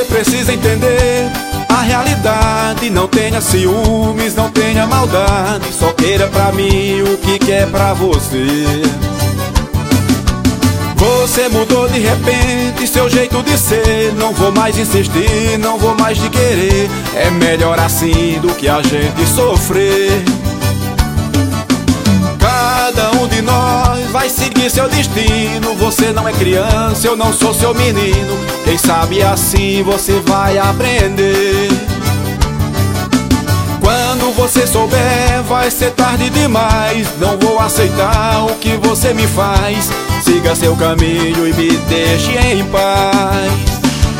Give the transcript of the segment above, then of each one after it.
precisa entender a realidade. Não tenha ciúmes, não tenha maldade. Só queira pra mim o que quer pra você. Você mudou de repente seu jeito de ser. Não vou mais insistir, não vou mais te querer. É melhor assim do que a gente sofrer. Cada um de nós vai seguir seu destino. Você não é criança, eu não sou seu menino. Quem sabe assim você vai aprender. Quando você souber, vai ser tarde demais. Não vou aceitar o que você me faz. Siga seu caminho e me deixe em paz.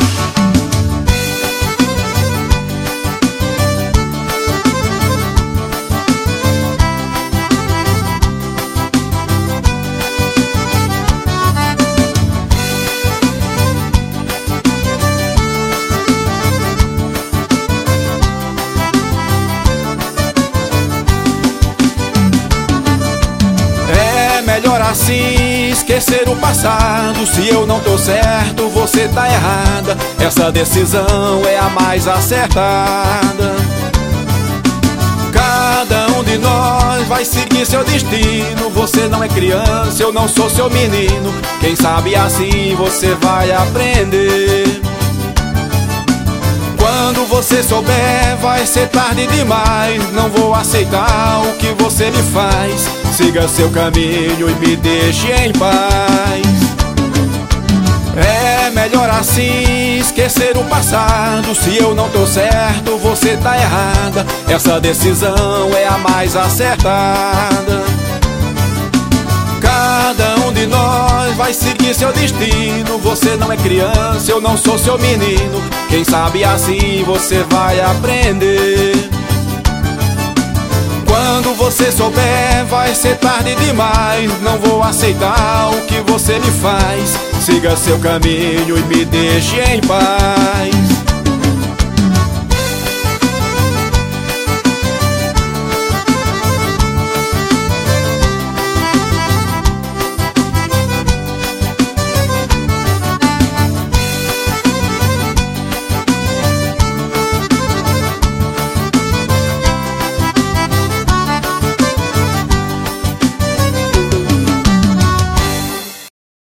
Melhor assim, esquecer o passado. Se eu não tô certo, você tá errada. Essa decisão é a mais acertada. Cada um de nós vai seguir seu destino. Você não é criança, eu não sou seu menino. Quem sabe assim você vai aprender. Quando você souber, vai ser tarde demais. Não vou aceitar o que você me faz. Siga seu caminho e me deixe em paz. É melhor assim, esquecer o passado. Se eu não tô certo, você tá errada. Essa decisão é a mais acertada. Cada um de nós vai seguir seu destino. Você não é criança, eu não sou seu menino. Quem sabe assim você vai aprender. Quando você souber, vai ser tarde demais. Não vou aceitar o que você me faz. Siga seu caminho e me deixe em paz.